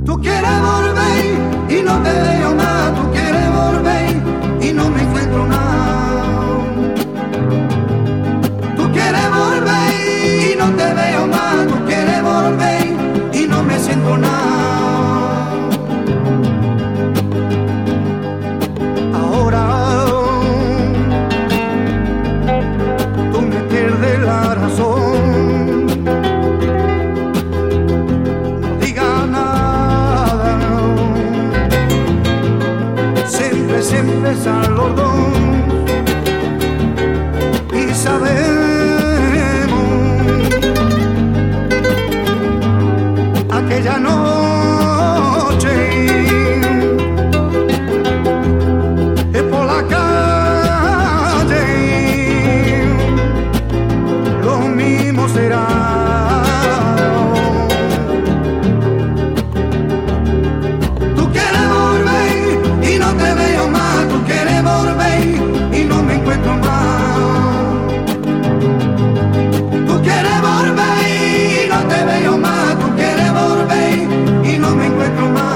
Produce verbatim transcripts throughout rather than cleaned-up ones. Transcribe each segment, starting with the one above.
Tú quieres volver y no te veo más. Tú quieres volver y no me encuentro nada. Tú quieres volver y no te veo más. Tú quieres volver y no me siento nada. Ahora tú me pierdes la razón. Siempre salen los dos y sabemos aquella noche por la calle lo mismo será. Tú quieres volver y no te veo más. Tú quieres volver y no me encuentro más. Tú quieres volver y no te veo más. Tú quieres volver y no me encuentro más.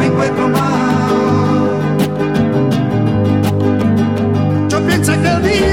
Yo pienso que el día